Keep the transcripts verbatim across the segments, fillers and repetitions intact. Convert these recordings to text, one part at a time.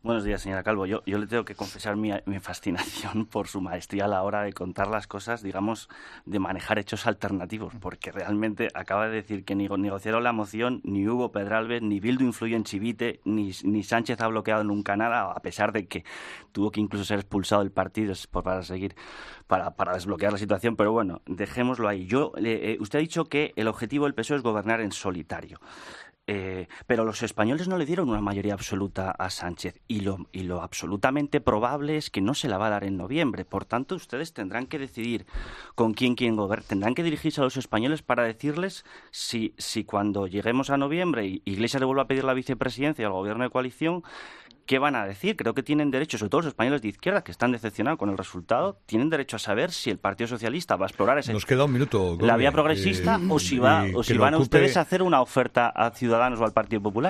Buenos días, señora Calvo. Yo, yo le tengo que confesar mi, mi fascinación por su maestría a la hora de contar las cosas, digamos, de manejar hechos alternativos, porque realmente acaba de decir que ni negociaron la moción, ni Hugo Pedralbes, ni Bildu influyó en Chivite, ni, ni Sánchez ha bloqueado nunca nada, a pesar de que tuvo que incluso ser expulsado del partido para seguir, para, para desbloquear la situación. Pero bueno, dejémoslo ahí. Yo, eh, usted ha dicho que el objetivo del P S O E es gobernar en solitario. Eh, pero los españoles no le dieron una mayoría absoluta a Sánchez y lo, y lo absolutamente probable es que no se la va a dar en noviembre. Por tanto, ustedes tendrán que decidir con quién quieren gobernar. Tendrán que dirigirse a los españoles para decirles si, si cuando lleguemos a noviembre y Iglesias le vuelva a pedir la vicepresidencia al gobierno de coalición, ¿qué van a decir? Creo que tienen derecho, sobre todo los españoles de izquierda, que están decepcionados con el resultado, tienen derecho a saber si el Partido Socialista va a explorar ese, Nos queda un minuto, la vía progresista eh, o si, va, o si van a ustedes a hacer una oferta a Ciudadanos o al Partido Popular.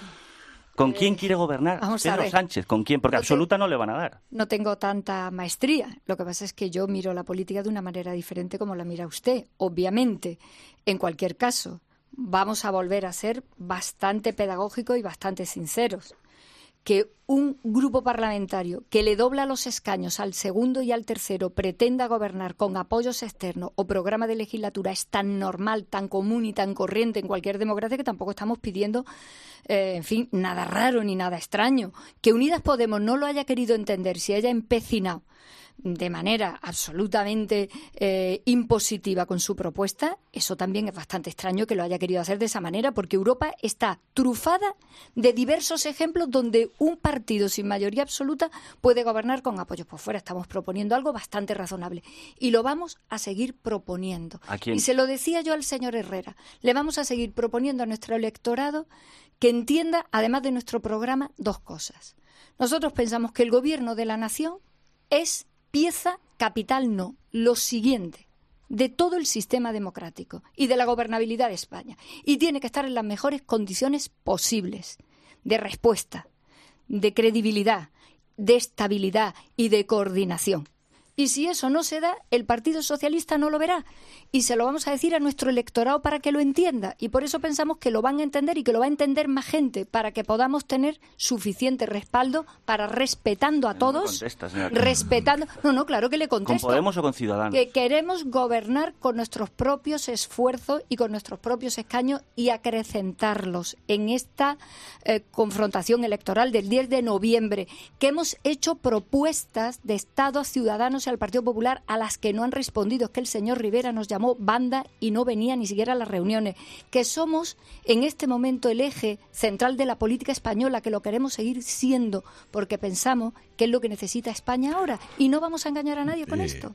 ¿Con quién quiere gobernar Vamos Pedro Sánchez? ¿Con quién? Porque no absoluta te, no le van a dar. No tengo tanta maestría. Lo que pasa es que yo miro la política de una manera diferente como la mira usted. Obviamente, en cualquier caso, vamos a volver a ser bastante pedagógicos y bastante sinceros. Que un grupo parlamentario que le dobla los escaños al segundo y al tercero pretenda gobernar con apoyos externos o programa de legislatura es tan normal, tan común y tan corriente en cualquier democracia que tampoco estamos pidiendo, eh, en fin, nada raro ni nada extraño. Que Unidas Podemos no lo haya querido entender, si haya empecinado de manera absolutamente eh, impositiva con su propuesta, eso también es bastante extraño que lo haya querido hacer de esa manera, porque Europa está trufada de diversos ejemplos donde un partido sin mayoría absoluta puede gobernar con apoyos por fuera. Estamos proponiendo algo bastante razonable y lo vamos a seguir proponiendo. ¿A quién? Y se lo decía yo al señor Herrera, le vamos a seguir proponiendo a nuestro electorado que entienda, además de nuestro programa, dos cosas. Nosotros pensamos que el gobierno de la nación es pieza capital, no, lo siguiente, de todo el sistema democrático y de la gobernabilidad de España. Y tiene que estar en las mejores condiciones posibles de respuesta, de credibilidad, de estabilidad y de coordinación. Y si eso no se da, el Partido Socialista no lo verá. Y se lo vamos a decir a nuestro electorado para que lo entienda. Y por eso pensamos que lo van a entender y que lo va a entender más gente, para que podamos tener suficiente respaldo para, respetando a todos, no contesta, respetando... No, no, claro que le contesto. ¿Con Podemos o con Ciudadanos? Que queremos gobernar con nuestros propios esfuerzos y con nuestros propios escaños y acrecentarlos en esta eh, confrontación electoral del diez de noviembre, que hemos hecho propuestas de Estado a Ciudadanos al Partido Popular a las que no han respondido. Es que el señor Rivera nos llamó banda y no venía ni siquiera a las reuniones. Que somos en este momento el eje central de la política española, que lo queremos seguir siendo porque pensamos que es lo que necesita España ahora y no vamos a engañar a nadie con eh, esto.